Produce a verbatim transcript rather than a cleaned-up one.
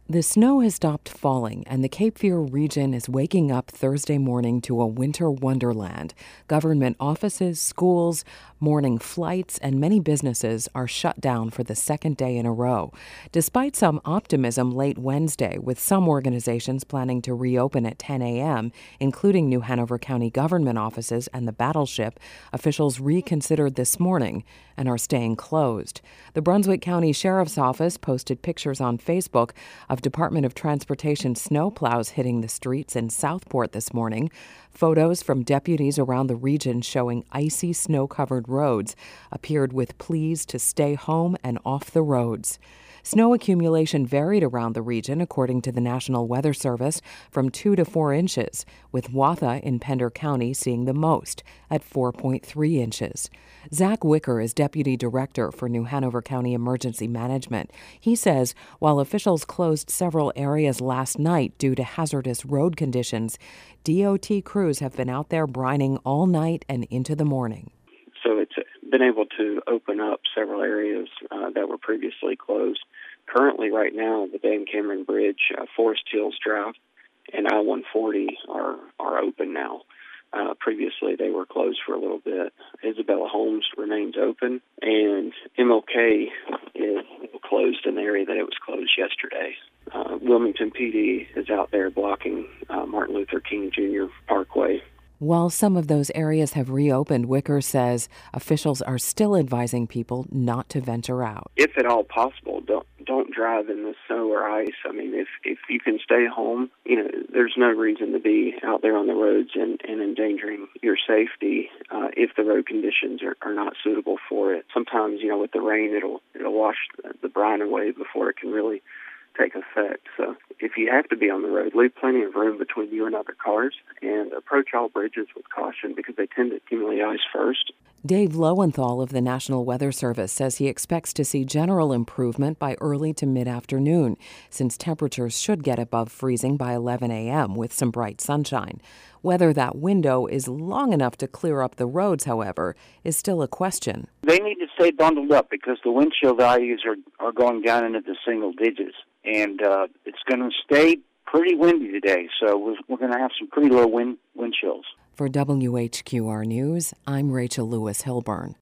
The snow has stopped falling, and the Cape Fear region is waking up Thursday morning to a winter wonderland. Government offices, schools, morning flights, and many businesses are shut down for the second day in a row. Despite some optimism late Wednesday, with some organizations planning to reopen at ten a.m., including New Hanover County government offices and the Battleship, officials reconsidered this morning and are staying closed. The Brunswick County Sheriff's Office posted pictures on Facebook of Department of Transportation snowplows hitting the streets in Southport this morning. Photos from deputies around the region showing icy, snow-covered roads appeared with pleas to stay home and off the roads. Snow accumulation varied around the region, according to the National Weather Service, from two to four inches, with Watha in Pender County seeing the most at four point three inches. Zach Wicker is Deputy Director for New Hanover County Emergency Management. He says while officials closed several areas last night due to hazardous road conditions, D O T crews have been out there brining all night and into the morning. So it's been able to open up several areas uh, that were previously closed. Currently, right now, the Dan Cameron Bridge, uh, Forest Hills Drive, and I one forty are, are open now. Uh, previously, they were closed for a little bit. Isabella Holmes remains open, and M L K is closed in the area that it was closed yesterday. Uh, Wilmington P D is out there blocking uh, Martin Luther King Junior Parkway. While some of those areas have reopened, Wicker says officials are still advising people not to venture out. If at all possible, don't don't drive in the snow or ice. I mean, if if you can stay home, you know, there's no reason to be out there on the roads and, and endangering your safety uh, if the road conditions are, are not suitable for it. Sometimes, you know, with the rain, it'll it'll wash the brine away before it can really take effect. So if you have to be on the road, leave plenty of room between you and other cars and approach all bridges with caution because they tend to accumulate ice first. Dave Lowenthal of the National Weather Service says he expects to see general improvement by early to mid-afternoon, since temperatures should get above freezing by eleven a.m. with some bright sunshine. Whether that window is long enough to clear up the roads, however, is still a question. They need to stay bundled up because the wind chill values are, are going down into the single digits. And uh, it's going to stay pretty windy today, so we're, we're going to have some pretty low wind, wind chills. For W H Q R News, I'm Rachel Lewis Hilburn.